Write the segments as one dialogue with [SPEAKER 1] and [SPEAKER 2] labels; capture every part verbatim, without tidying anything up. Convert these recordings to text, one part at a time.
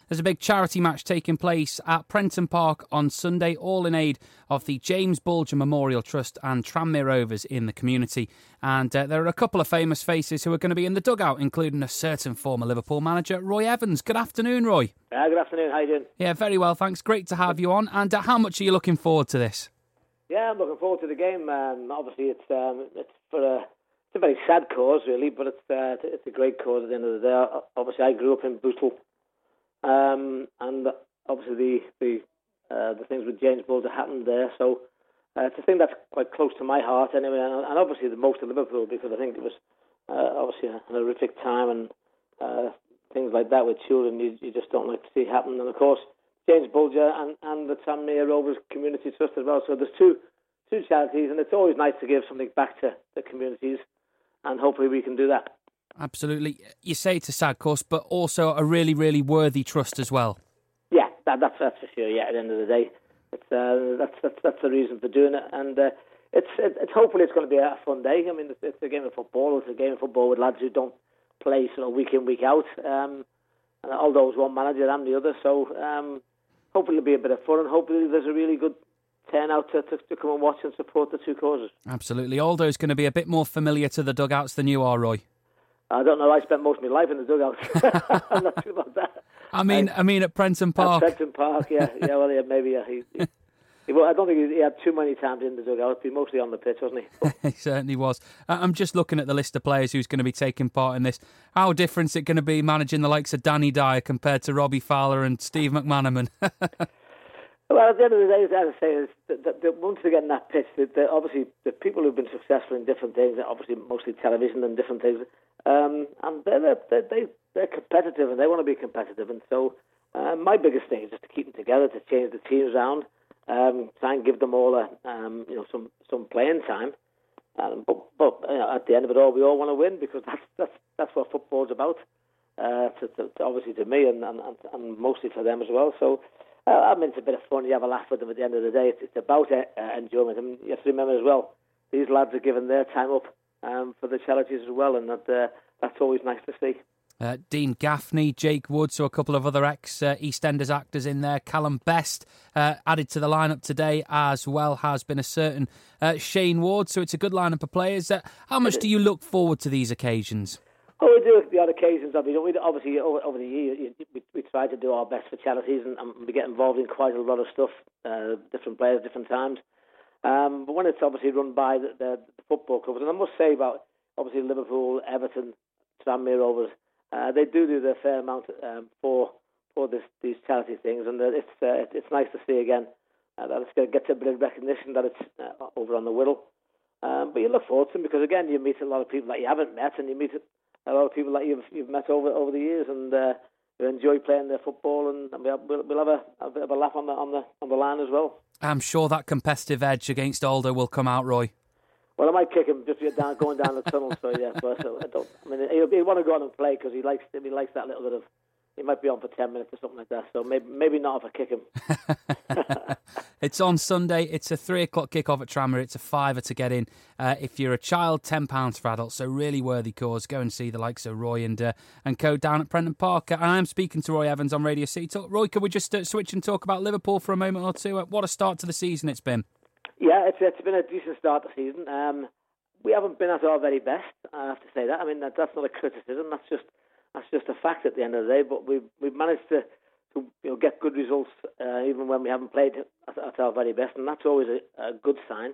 [SPEAKER 1] There's a big charity match taking place at Prenton Park on Sunday, all in aid of the James Bulger Memorial Trust and Tranmere Rovers in the community. And uh, there are a couple of famous faces who are going to be in the dugout, including a certain former Liverpool manager, Roy Evans. Good afternoon, Roy.
[SPEAKER 2] Uh, good afternoon, how you doing?
[SPEAKER 1] Yeah, very well, thanks. Great to have you on. And uh, how much are you looking forward to this?
[SPEAKER 2] Yeah, I'm looking forward to the game. Um, obviously, it's um, it's for a it's a very sad cause, really, but it's uh, it's a great cause at the end of the day. Obviously, I grew up in Bootle, um, and obviously the the uh, the things with James Bulger happened there. So uh, it's a thing that's quite close to my heart, anyway, and, and obviously the most of Liverpool, because I think it was uh, obviously an horrific time, and uh, things like that with children you, you just don't like to see happen. And of course, James Bulger and, and the Tranmere Rovers Community Trust as well. So there's two two charities, and it's always nice to give something back to the communities, and hopefully we can do that.
[SPEAKER 1] Absolutely. You say it's a sad cause, but also a really, really worthy trust as well.
[SPEAKER 2] Yeah, that, that's that's for sure. Yeah, at the end of the day, it's uh, that's that's that's the reason for doing it, and uh, it's it, it's hopefully it's going to be a fun day. I mean, it's, it's a game of football. It's a game of football with lads who don't play sort of week in, week out. Um, and although it's one manager and the other, so. Um, Hopefully it'll be a bit of fun, and hopefully there's a really good turnout to, to, to come and watch and support the two causes.
[SPEAKER 1] Absolutely. Aldo's going to be a bit more familiar to the dugouts than you are, Roy.
[SPEAKER 2] I don't know. I spent most of my life in the dugouts. I'm not sure about that.
[SPEAKER 1] I mean, I, I mean at Prenton Park.
[SPEAKER 2] At Prenton Park, yeah, yeah. Well, yeah, maybe. Yeah, he, he, he, well, I don't think he had too many times in the dugout. He'd be mostly on the pitch, wasn't he?
[SPEAKER 1] He certainly was. I'm just looking at the list of players who's going to be taking part in this. How different is it going to be managing the likes of Danny Dyer compared to Robbie Fowler and Steve McManaman?
[SPEAKER 2] Well, at the end of the day, as I say, is that, that, that once they get in that pitch, that, that obviously the people who've been successful in different things, obviously mostly television and different things, um, and they're, they're, they, they're competitive and they want to be competitive. And so uh, my biggest thing is just to keep them together, to change the teams around, um, try and give them all a, um, you know, some, some playing time. Um, but but you know, at the end of it all, we all want to win, because that's that's that's what football's about. Uh, to, to, to obviously to me and, and, and mostly for them as well. So. Uh, I mean, it's a bit of fun. You have a laugh with them at the end of the day. It's, it's about uh, enjoyment. I mean, you have to remember as well, these lads are giving their time up um, for the charities as well, and that uh, that's always nice to see.
[SPEAKER 1] Uh, Dean Gaffney, Jake Wood, so a couple of other ex-EastEnders uh, actors in there. Callum Best uh, added to the lineup today, as well has been a certain uh, Shane Ward. So it's a good lineup of players. Uh, how much do you look forward to these occasions?
[SPEAKER 2] Oh, we do the odd occasions. I mean, we obviously over, over the year we, we try to do our best for charities, and, and we get involved in quite a lot of stuff, uh, different players, different times. Um, but when it's obviously run by the, the, the football clubs, and I must say about obviously Liverpool, Everton, Tranmere Rovers, uh, they do do their fair amount um, for for this, these charity things, and uh, it's uh, it's nice to see again uh, that it's going to get a bit of recognition that it's uh, over on the Whittle. Um, but you look forward to them, because again you meet a lot of people that you haven't met, and you meet a lot of people that you've you've met over over the years, and uh, you enjoy playing their football, and we'll, we'll have a, a bit of a laugh on the on the on the line as well. I'm
[SPEAKER 1] sure that competitive edge against Aldo will come out, Roy.
[SPEAKER 2] Well, I might kick him just down, going down the tunnel. So yeah, but so I don't. I mean, he'll, he'll want to go on and play, because he likes he likes that little bit of. He might be on for ten minutes or something like that. So maybe maybe not if I kick him.
[SPEAKER 1] It's on Sunday. It's a three o'clock kickoff at Tranmere. It's a fiver to get in. Uh, if you're a child, ten pounds for adults. So really worthy cause. Go and see the likes of Roy and uh, and co down at Prenton Park. And I am speaking to Roy Evans on Radio City Talk. Roy, could we just uh, switch and talk about Liverpool for a moment or two? Uh, what a start to the season it's been.
[SPEAKER 2] Yeah, it's it's been a decent start to the season. Um, we haven't been at our very best, I have to say that. I mean, that, that's not a criticism. That's just that's just a fact at the end of the day. But we've we've managed to, to you know, get good results uh, even when we haven't played at, at our very best, and that's always a, a good sign.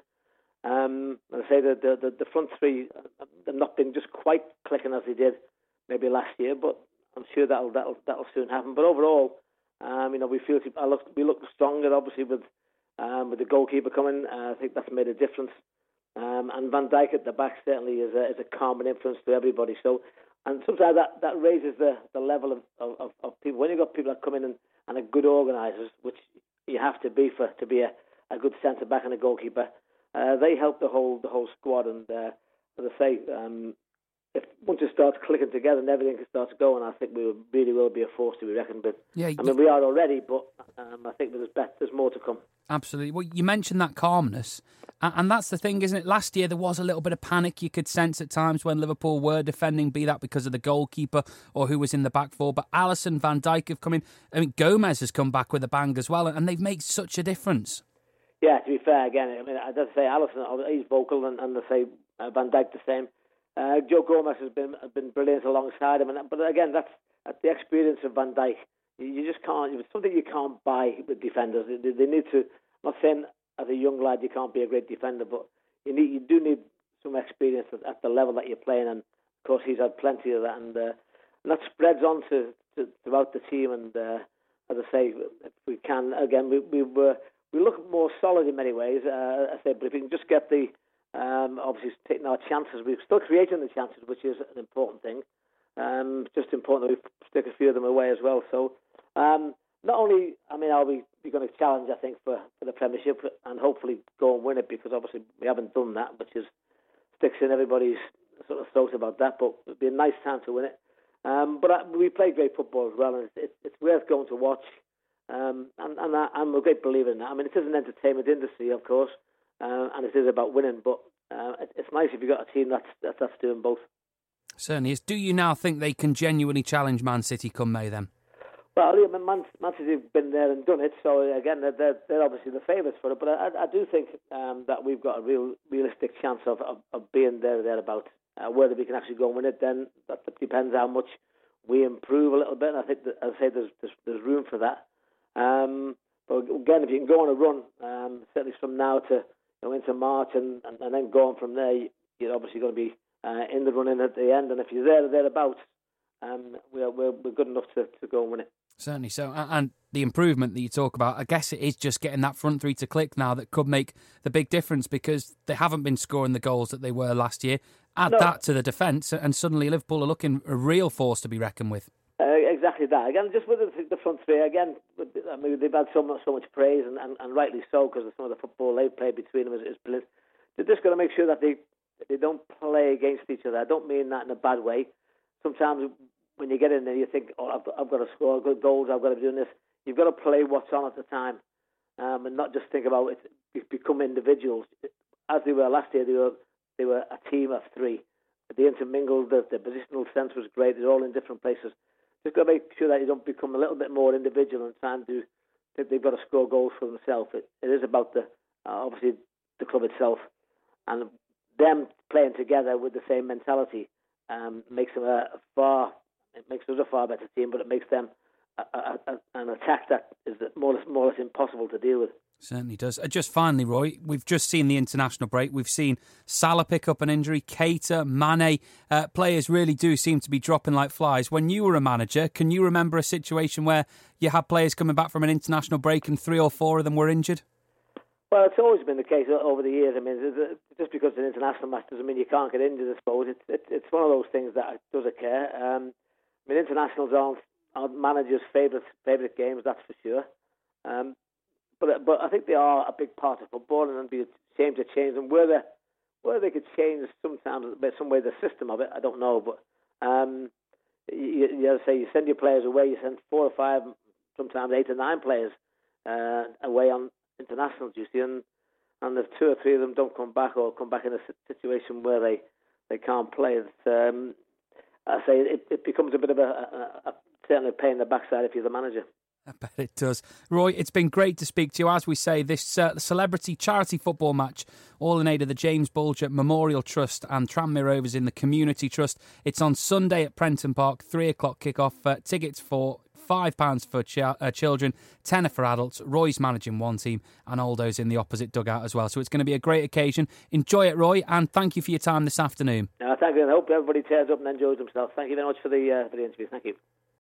[SPEAKER 2] Um, and I say that the, the the front three have not been just quite clicking as they did maybe last year, but I'm sure that'll that'll that'll soon happen. But overall, um, you know, we feel I look we look stronger, obviously with um, with the goalkeeper coming. Uh, I think that's made a difference. Um, and Van Dijk at the back certainly is a, is a calming influence to everybody. So, and sometimes that, that raises the, the level of, of, of people. When you've got people that come in and, and are good organisers, which you have to be for to be a, a good centre back and a goalkeeper, uh, they help the whole the whole squad. And uh, as I say, um, if once it starts clicking together and everything starts going, I think we really will be a force to be reckoned with. Yeah, I mean, we are already, but Um, I think there's there's more to come.
[SPEAKER 1] Absolutely. Well, you mentioned that calmness, and that's the thing, isn't it? Last year there was a little bit of panic you could sense at times when Liverpool were defending, be that because of the goalkeeper or who was in the back four. But Alisson, Van Dijk have come in. I mean, Gomez has come back with a bang as well, and they've made such a difference. Yeah,
[SPEAKER 2] to be fair, again, I mean, I'd say Alisson, he's vocal, and, and I say uh, Van Dijk the same. Uh, Joe Gomez has been been brilliant alongside him, and but again, that's, that's the experience of Van Dijk. You just can't. It's something you can't buy with defenders. They, they need to. I'm not saying as a young lad you can't be a great defender, but you need you do need some experience at, at the level that you're playing, and of course he's had plenty of that, and, uh, and that spreads on to, to throughout the team. And uh, as I say, if we can again, we we were we look more solid in many ways. Uh, I say, but if we can just get the um, obviously taking our chances, we're still creating the chances, which is an important thing. Um, just important that we stick a few of them away as well. So. Um, not only, I mean, are we we're going to challenge, I think, for, for the Premiership and hopefully go and win it, because obviously we haven't done that, which is sticks in everybody's sort of throat about that, but it'd be a nice time to win it. Um, but I, we play great football as well, and it's, it's, it's worth going to watch. Um, and and I, I'm a great believer in that. I mean, it is an entertainment industry, of course, uh, and it is about winning, but uh, it, it's nice if you've got a team that's, that's, that's doing both.
[SPEAKER 1] Certainly is. Do you now think they can genuinely challenge Man City come May then?
[SPEAKER 2] Well, yeah, Man, Man City have been there and done it, so again, they're, they're obviously the favourites for it. But I, I do think um, that we've got a real, realistic chance of, of, of being there or thereabouts. Uh, whether we can actually go and win it, then that depends how much we improve a little bit. And I think, that, as I say, there's, there's there's room for that. Um, but again, if you can go on a run, um, certainly from now to you know, into March, and, and, and then going from there, you're obviously going to be uh, in the running at the end. And if you're there or thereabouts, um, we're, we're we're good enough to, to go and win it.
[SPEAKER 1] Certainly so. And the improvement that you talk about, I guess it is just getting that front three to click now that could make the big difference, because they haven't been scoring the goals that they were last year. Add no. that to the defence, and suddenly Liverpool are looking a real force to be reckoned with.
[SPEAKER 2] Uh, exactly that. Again, just with the, the front three, again, I mean, they've had so much, so much praise, and, and, and rightly so, because some of the football they've played between them is, is brilliant. They're just got to make sure that they, they don't play against each other. I don't mean that in a bad way. Sometimes when you get in there, you think, oh, I've got, I've got to score good goals, I've got to be doing this. You've got to play what's on at the time, um, and not just think about it, become individuals. As they were last year, they were they were a team of three. They intermingled, the, the positional sense was great, they're all in different places. Just got to make sure that you don't become a little bit more individual and try and do, they've got to score goals for themselves. It, it is about, the uh, obviously, the club itself. And them playing together with the same mentality um, makes them a far... It makes us a far better team, but it makes them a, a, a, an attack that is more or, less, more or less impossible to deal with.
[SPEAKER 1] Certainly does. Just finally, Roy, we've just seen the international break. We've seen Salah pick up an injury, Keita, Mane. Uh, players really do seem to be dropping like flies. When you were a manager, can you remember a situation where you had players coming back from an international break and three or four of them were injured?
[SPEAKER 2] Well, it's always been the case over the years. I mean, just because it's an international match doesn't mean you can't get injured, I suppose. It's, it's, it's one of those things that does occur. Um, I mean, internationals aren't, aren't managers' favourite favourite games, that's for sure. Um, but but I think they are a big part of football, and it'd be a shame to change them. Whether whether they could change sometimes, some way the system of it, I don't know. But um, you, you say you send your players away, you send four or five, sometimes eight or nine players uh, away on international duty, and and if two or three of them don't come back, or come back in a situation where they, they can't play, it's, um, I say it, it becomes a bit of a, a, a certainly a pain in the backside if you're the manager.
[SPEAKER 1] I bet it does. Roy, it's been great to speak to you. As we say, this uh, celebrity charity football match, all in aid of the James Bulger Memorial Trust and Tranmere Rovers in the Community Trust. It's on Sunday at Prenton Park, three o'clock kick-off. Uh, tickets for five pounds for ch- uh, children, tenner for adults. Roy's managing one team and Aldo's in the opposite dugout as well. So it's going to be a great occasion. Enjoy it, Roy, and thank you for your time this afternoon.
[SPEAKER 2] Uh, thank you, and I hope everybody turns up and enjoys themselves. Thank you very much for the, uh, for the interview. Thank you.